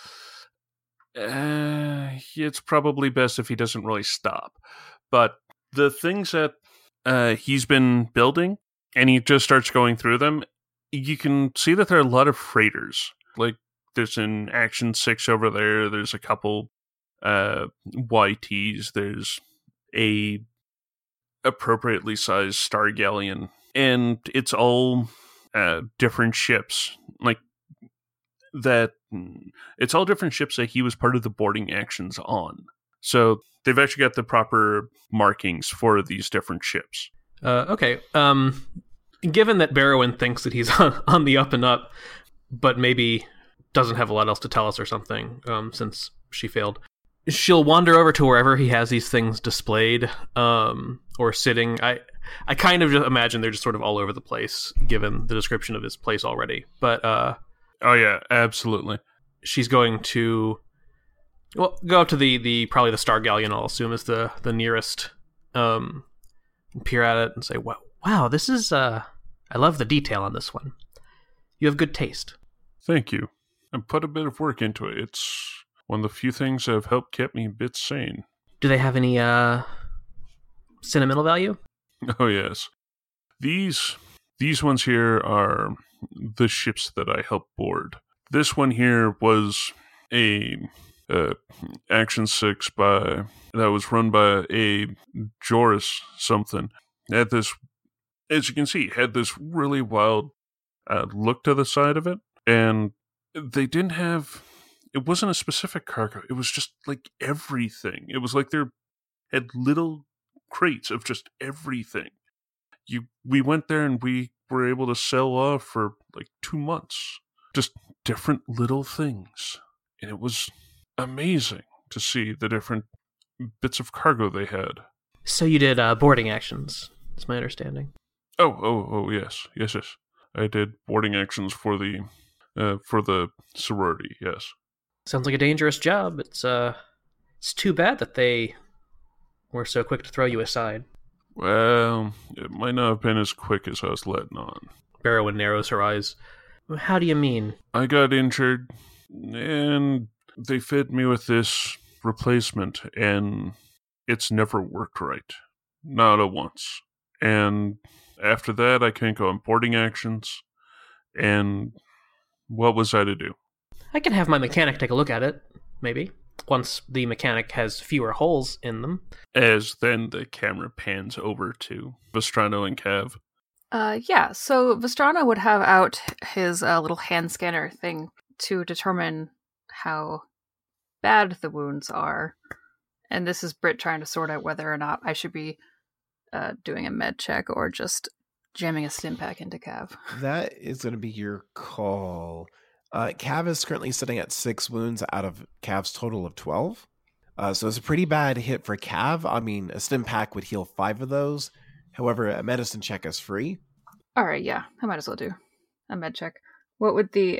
uh, it's probably best if he doesn't really stop. But the things that uh, he's been building, and he just starts going through them, you can see that there are a lot of freighters. Like, there's an Action six over there, there's a couple uh, Y Ts, there's a appropriately sized Star Galleon, and it's all uh, different ships. Like, that, it's all different ships that he was part of the boarding actions on. So they've actually got the proper markings for these different ships. Uh, okay. Um, given that Barrowin thinks that he's on, on the up and up, but maybe doesn't have a lot else to tell us or something, um, since she failed, she'll wander over to wherever he has these things displayed, um, or sitting. I I kind of just imagine they're just sort of all over the place, given the description of his place already. But uh, Oh yeah, absolutely. she's going to well go up to the, the probably the Star Galleon, I'll assume is the the nearest, um, and peer at it and say, "Wow, wow, this is uh, I love the detail on this one. You have good taste." Thank you. I put a bit of work into it. It's one of the few things that have helped keep me a bit sane. Do they have any uh, sentimental value? Oh yes. These these ones here are the ships that I helped board. This one here was a uh, Action six by that was run by a Joris something. It had this, as you can see, had this really wild uh, look to the side of it, and they didn't have. It wasn't a specific cargo. It was just like everything. It was like they had little crates of just everything. You, we went there and we were able to sell off for like two months. Just different little things. And it was amazing to see the different bits of cargo they had. So you did uh, boarding actions, that's my understanding. Oh, oh, oh, yes. Yes, yes. I did boarding actions for the, uh, for the sorority, yes. Sounds like a dangerous job. It's uh, it's too bad that they were so quick to throw you aside. Well, it might not have been as quick as I was letting on. Barrowan narrows her eyes. How do you mean? I got injured, and they fed me with this replacement, and it's never worked right. Not a once. And after that, I couldn't go on boarding actions, and what was I to do? I can have my mechanic take a look at it, maybe. Once the mechanic has fewer holes in them. As then the camera pans over to Vestrano and Cav. Uh, yeah, so Vestrano would have out his uh, little hand scanner thing to determine how bad the wounds are. And this is Britt trying to sort out whether or not I should be uh, doing a med check or just jamming a stim pack into Cav. That is going to be your call. Uh, Cav is currently sitting at six wounds out of Cav's total of twelve. Uh, so it's a pretty bad hit for Cav. I mean, a stim pack would heal five of those. However, a medicine check is free. All right, yeah, I might as well do a med check. What would the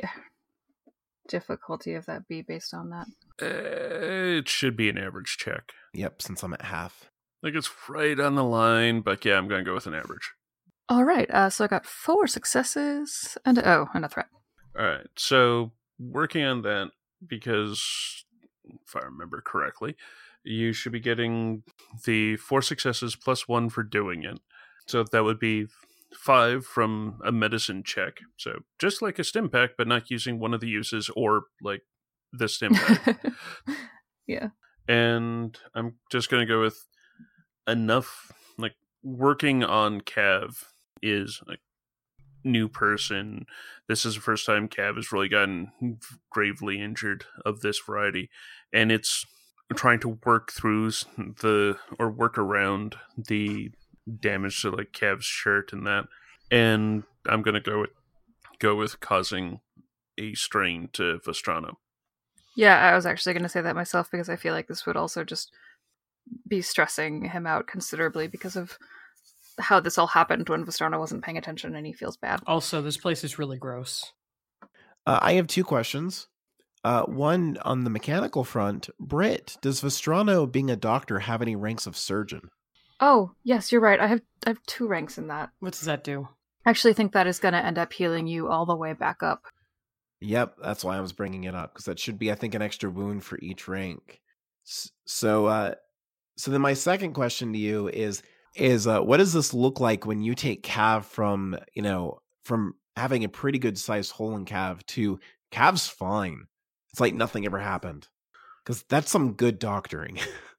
difficulty of that be based on that? Uh, it should be an average check. Yep, since I'm at half. Like, it's right on the line, but yeah, I'm going to go with an average. All right, uh, so I got four successes and, oh, and a threat. All right, so working on that, because if I remember correctly, you should be getting the four successes plus one for doing it. So that would be five from a medicine check. So just like a stim pack, but not using one of the uses or like the stim pack. Yeah. And I'm just going to go with enough, like working on Cav is like new person. This is the first time Cav has really gotten gravely injured of this variety. And it's trying to work through the, or work around the damage to like Cav's shirt and that. And I'm going to go with, go with causing a strain to Vestrano. Yeah, I was actually going to say that myself because I feel like this would also just be stressing him out considerably because of how this all happened when Vestrano wasn't paying attention and he feels bad. Also, this place is really gross. Uh, I have two questions. Uh, one, on the mechanical front, Britt, does Vestrano, being a doctor, have any ranks of surgeon? Oh, yes, you're right. I have I have two ranks in that. What does that do? I actually think that is going to end up healing you all the way back up. Yep, that's why I was bringing it up, because that should be, I think, an extra wound for each rank. So, uh, so then my second question to you is, is uh, what does this look like when you take Cav from, you know, from having a pretty good sized hole in Cav to Cav's fine? It's like nothing ever happened. Because that's some good doctoring.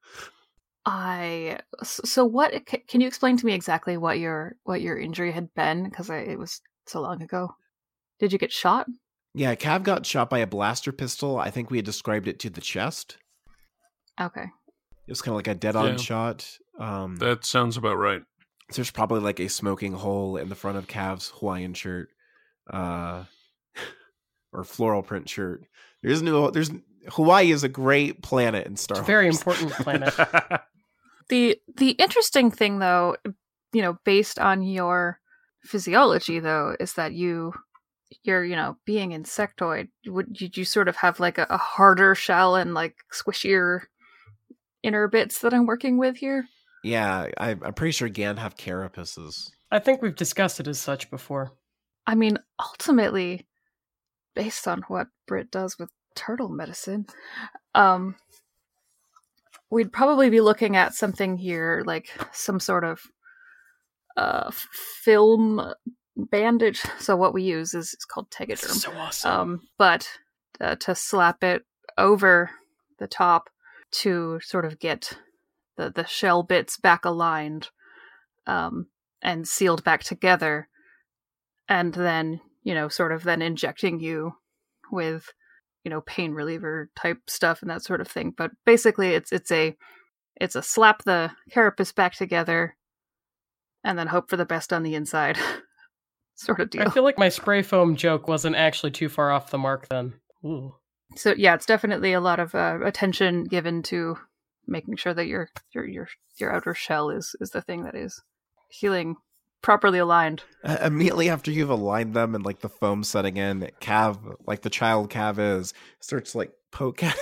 I so what can you explain to me exactly what your what your injury had been, because it was so long ago? Did you get shot? Yeah, Cav got shot by a blaster pistol. I think we had described it to the chest. Okay. It was kind of like a dead-on Yeah. shot. Um, That sounds about right. so there's probably like a smoking hole in the front of Cav's Hawaiian shirt, uh, or floral print shirt. There's no, there's Hawaii is a great planet in Star It's Wars. a very important planet. The the interesting thing, though, you know, based on your physiology, though, is that you you're you know being insectoid. Would you, you sort of have like a, a harder shell and like squishier inner bits that I'm working with here? Yeah, I, I'm pretty sure Gand have carapaces. I think we've discussed it as such before. I mean, ultimately, based on what Britt does with turtle medicine, um, we'd probably be looking at something here like some sort of uh, film bandage. So what we use is it's called Tegaderm. So awesome. Um, but uh, to slap it over the top to sort of get the, the shell bits back aligned um, and sealed back together, and then, you know, sort of then injecting you with, you know, pain reliever type stuff and that sort of thing. But basically it's it's a it's a slap the carapace back together and then hope for the best on the inside sort of deal. I feel like my spray foam joke wasn't actually too far off the mark then. Ooh. So yeah, it's definitely a lot of uh, attention given to making sure that your your your your outer shell is is the thing that is healing properly aligned. Uh, immediately after you've aligned them and like the foam setting in, Cav, like the child Cav is, starts to, like poke at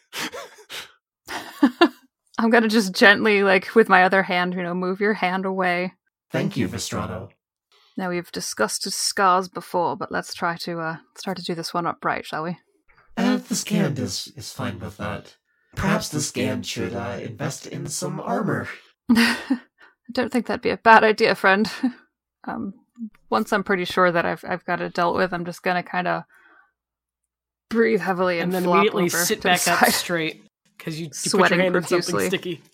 it. I'm gonna just gently, like with my other hand, you know, move your hand away. Thank you, Vestrano. Now we've discussed scars before, but let's try to uh let's try to do this one up right, shall we? Uh, the Scand is, is fine with that. Perhaps the Scand should uh, invest in some armor. I don't think that'd be a bad idea, friend. Um, once I'm pretty sure that I've I've got it dealt with, I'm just gonna kind of breathe heavily and, And then flop immediately over sit to back the up side. straight because you, you put Sweating your hand profusely. in something sticky.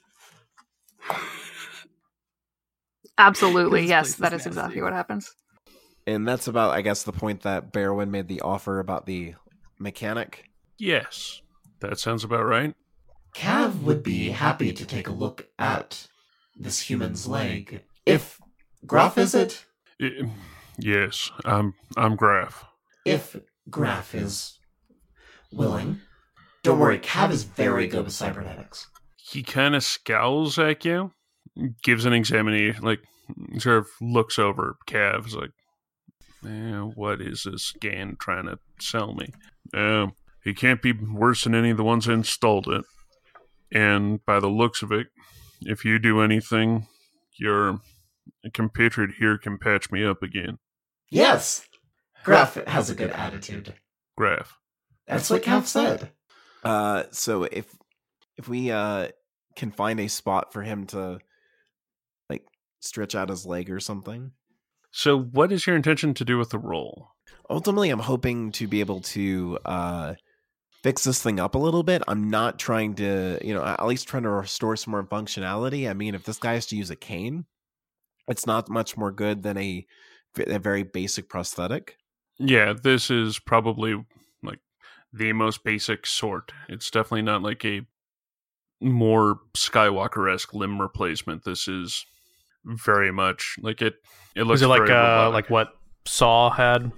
Absolutely, This yes, place is that is nasty. exactly what happens. And that's about, I guess, the point that Berwyn made the offer about the mechanic. Yes, that sounds about right. Cav would be happy to take a look at this human's leg. If Graf is it? I- yes, I'm I'm Graf. If Graf is willing. Don't worry, Cav is very good with cybernetics. He kind of scowls at you, gives an examination, like sort of looks over Cav, is like, eh, what is this scan trying to sell me? Um, he can't be worse than any of the ones that installed it. And by the looks of it, if you do anything, your compatriot here can patch me up again. Yes! Graf has a good attitude. Graf. That's what Cav said. Uh, so if if we uh can find a spot for him to like stretch out his leg or something. So what is your intention to do with the roll? Ultimately, I'm hoping to be able to uh fix this thing up a little bit. I'm not trying to, you know, at least trying to restore some more functionality. I mean, if this guy has to use a cane, it's not much more good than a, a very basic prosthetic. Yeah, this is probably like the most basic sort. It's definitely not like a more Skywalker-esque limb replacement. This is very much like it. It looks Is it like very uh robotic. like what Saw had?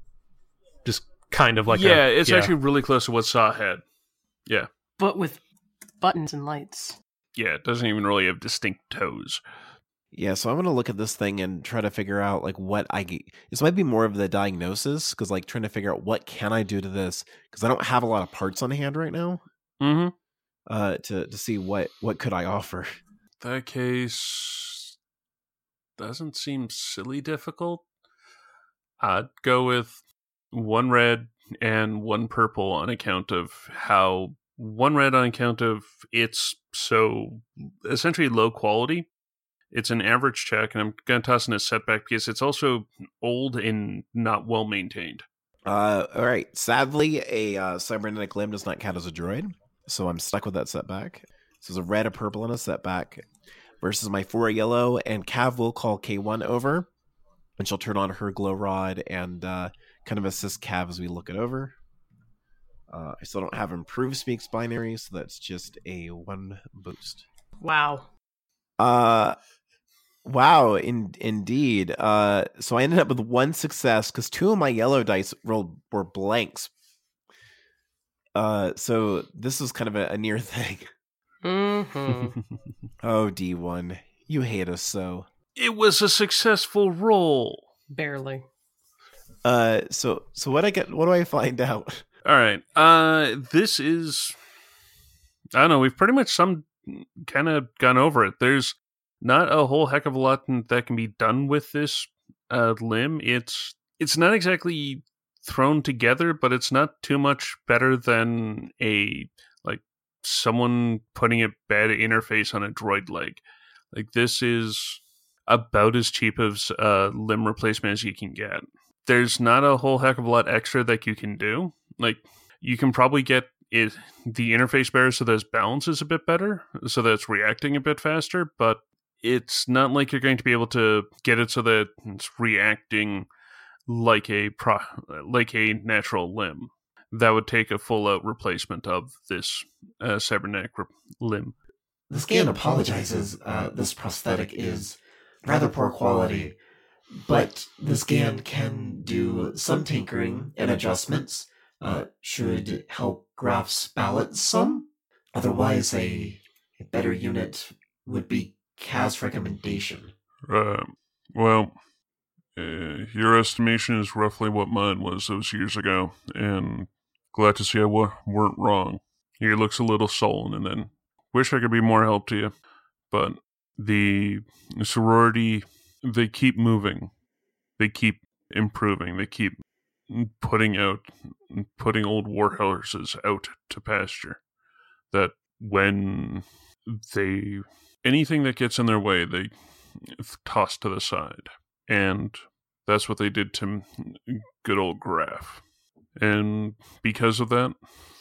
Just kind of like yeah, a, it's actually really close to what Saw had. Yeah, But with buttons and lights. yeah, it doesn't even really have distinct toes. Yeah, so I'm going to look at this thing and try to figure out like what I get. This might be more of the diagnosis because like trying to figure out what can I do to this because I don't have a lot of parts on hand right now. Mm-hmm. Uh, to to see what what could I offer. That case doesn't seem silly difficult. I'd go with one red and one purple on account of how one red on account of it's so essentially low quality. It's an average check, and I'm going to toss in a setback because it's also old and not well maintained. Uh, all right. Sadly, a uh, cybernetic limb does not count as a droid, so I'm stuck with that setback. So there's a red, a purple, and a setback versus my four yellow, and Cav will call K one over, and she'll turn on her glow rod and uh, kind of assist Cav as we look it over. Uh, I still don't have improved speaks binary, so that's just a one boost. Wow. Uh, wow, in, indeed. Uh, so I ended up with one success because two of my yellow dice rolled were blanks. Uh, so this was kind of a, a near thing. Mm-hmm. Oh, D one, you hate us so. It was a successful roll. Barely. Uh, so so what I get? What do I find out? All right. Uh, this is. I don't know. We've pretty much some kind of gone over it. There's not a whole heck of a lot that can be done with this uh, limb. It's it's not exactly thrown together, but it's not too much better than a like someone putting a bad interface on a droid leg. Like this is about as cheap as uh, limb replacement as you can get. There's not a whole heck of a lot extra that you can do. Like you can probably get it the interface better so that its balance is a bit better, so that it's reacting a bit faster, but it's not like you're going to be able to get it so that it's reacting like a pro, like a natural limb. That would take a full out replacement of this uh, cybernetic re- limb. The scan apologizes. Uh, this prosthetic is rather poor quality, but the scan can do some tinkering and adjustments. Uh, should help graphs balance some. Otherwise, a, a better unit would be Kaz's recommendation. Uh, well, uh, your estimation is roughly what mine was those years ago, and glad to see I w- weren't wrong. He looks a little sullen, and then wish I could be more help to you, but the sorority, they keep moving, they keep improving, they keep putting out, putting old war horses out to pasture. That when they, anything that gets in their way, they toss to the side. And that's what they did to good old Graf. And because of that,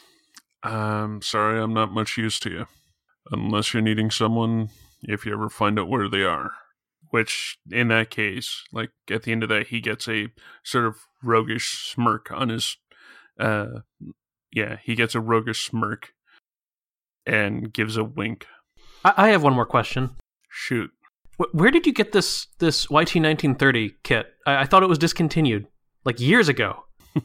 I'm sorry I'm not much use to you. Unless you're needing someone, if you ever find out where they are. Which, in that case, like, at the end of that, he gets a sort of roguish smirk on his, uh, yeah, he gets a roguish smirk and gives a wink. I, I have one more question. Shoot. Wh- where did you get this this Y T nineteen thirty kit? I, I thought it was discontinued, like years ago.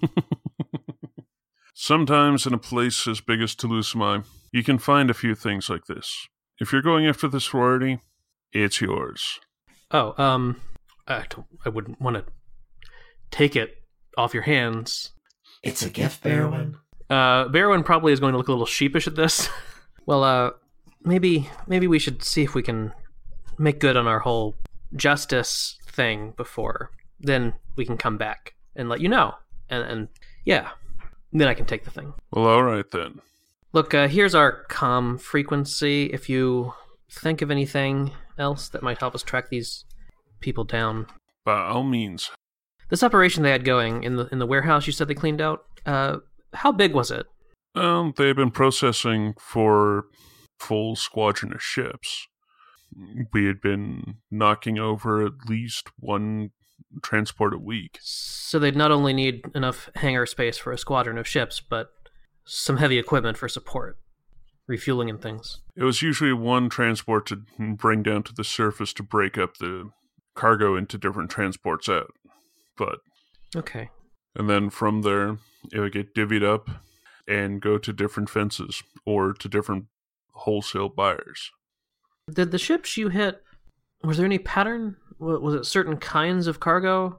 Sometimes in a place as big as Toulouse-Mai, you can find a few things like this. If you're going after the sorority, it's yours. Oh, um, I, don't, I wouldn't want to take it off your hands. It's a gift, Barrowin. Uh, Barrowin probably is going to look a little sheepish at this. Well, uh, maybe maybe we should see if we can make good on our whole justice thing before. Then we can come back and let you know. And, and yeah, then I can take the thing. Well, all right then. Look, uh, here's our comm frequency. If you think of anything else that might help us track these people down. By all means. This operation they had going in the in the warehouse you said they cleaned out, uh, how big was it? Um, they've been processing for full squadron of ships. We had been knocking over at least one transport a week. So they'd not only need enough hangar space for a squadron of ships, but some heavy equipment for support, refueling and things. It was usually one transport to bring down to the surface to break up the cargo into different transports out. But okay. And then from there, it would get divvied up and go to different fences or to different wholesale buyers. Did the ships you hit, was there any pattern? Was it certain kinds of cargo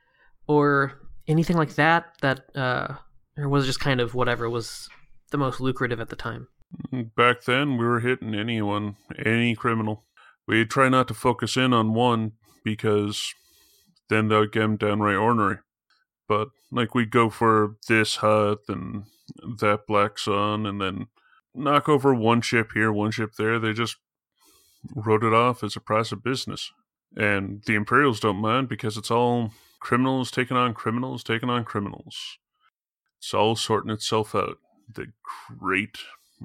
or anything like that? That uh, or was it just kind of whatever was the most lucrative at the time? Back then, we were hitting anyone, any criminal. We'd try not to focus in on one because then they'll get them downright ornery. But, like, we'd go for this hut and that Black Sun and then knock over one ship here, one ship there. They just wrote it off as a price of business. And the Imperials don't mind because it's all criminals taking on criminals taking on criminals. It's all sorting itself out. The great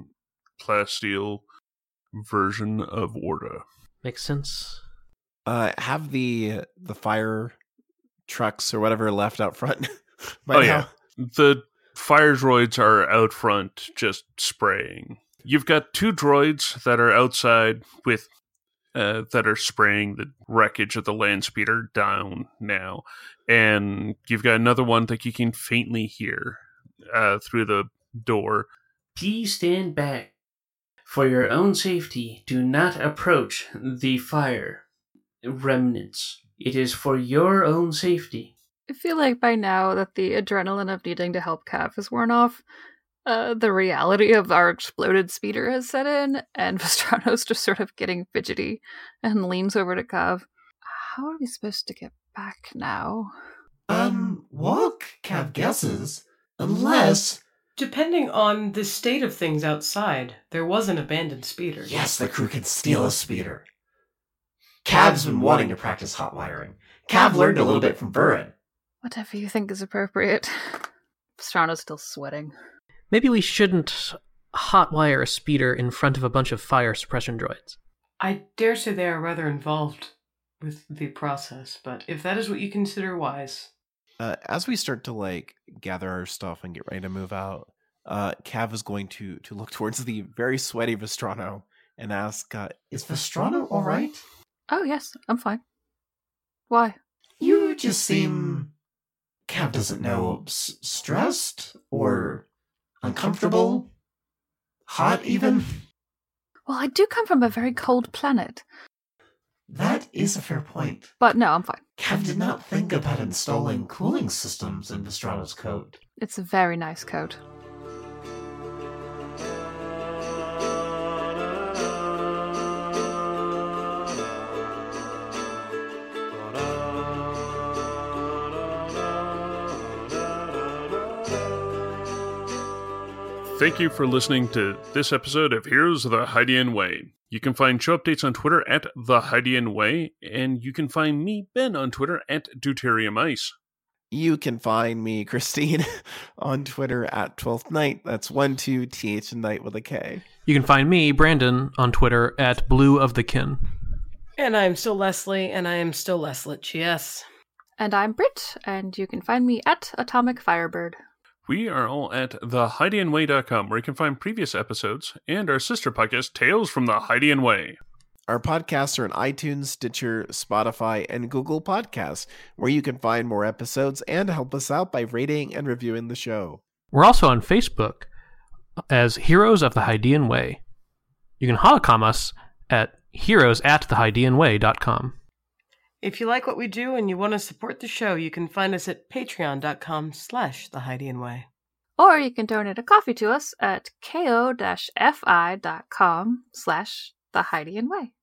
plasteel version of Orda. Makes sense. Uh, have the the fire trucks or whatever left out front. Oh, yeah. The fire droids are out front just spraying. You've got two droids that are outside with uh, that are spraying the wreckage of the land speeder down now. And you've got another one that you can faintly hear uh, through the door. Please stand back. For your own safety, do not approach the fire remnants. It is for your own safety. I feel like by now that the adrenaline of needing to help Cav has worn off, uh, the reality of our exploded speeder has set in, and Vestrano's just sort of getting fidgety and leans over to Cav. How are we supposed to get back now? Um, walk, Cav guesses. Unless... Depending on the state of things outside, there was an abandoned speeder. Yes, the crew can steal a speeder. Cav's been wanting to practice hot wiring. Cav learned a little bit from Burin. Whatever you think is appropriate. Vestrano's still sweating. Maybe we shouldn't hotwire a speeder in front of a bunch of fire suppression droids. I dare say they are rather involved with the process, but if that is what you consider wise... Uh, as we start to like gather our stuff and get ready to move out, uh, Cav is going to to look towards the very sweaty Vestrano and ask, uh, Is Vestrano all right? Oh, yes, I'm fine. Why? You just seem... Cav doesn't know, s- stressed? Or uncomfortable? Hot, even? Well, I do come from a very cold planet. That is a fair point. But no, I'm fine. Cav did not think about installing cooling systems in Vestrano's code. It's a very nice code. Thank you for listening to this episode of Heroes of the Hydian Way. You can find show updates on Twitter at The Hydian Way, and you can find me, Ben, on Twitter at Deuterium Ice. You can find me, Christine, on Twitter at twelfth Night. That's one two T H and Night with a K. You can find me, Brandon, on Twitter at Blue of the Kin. And I'm still Leslie, and I am still Leslich, yes. And I'm Britt, and you can find me at Atomic Firebird. We are all at the hydian way dot com, where you can find previous episodes and our sister podcast, Tales from the Hydian Way. Our podcasts are on iTunes, Stitcher, Spotify, and Google Podcasts, where you can find more episodes and help us out by rating and reviewing the show. We're also on Facebook as Heroes of the Hydian Way. You can holocom us at heroes at the hydian way dot com. If you like what we do and you want to support the show, you can find us at patreon.com slash the Hydian Way. Or you can donate a coffee to us at ko-fi.com slash the Hydian Way.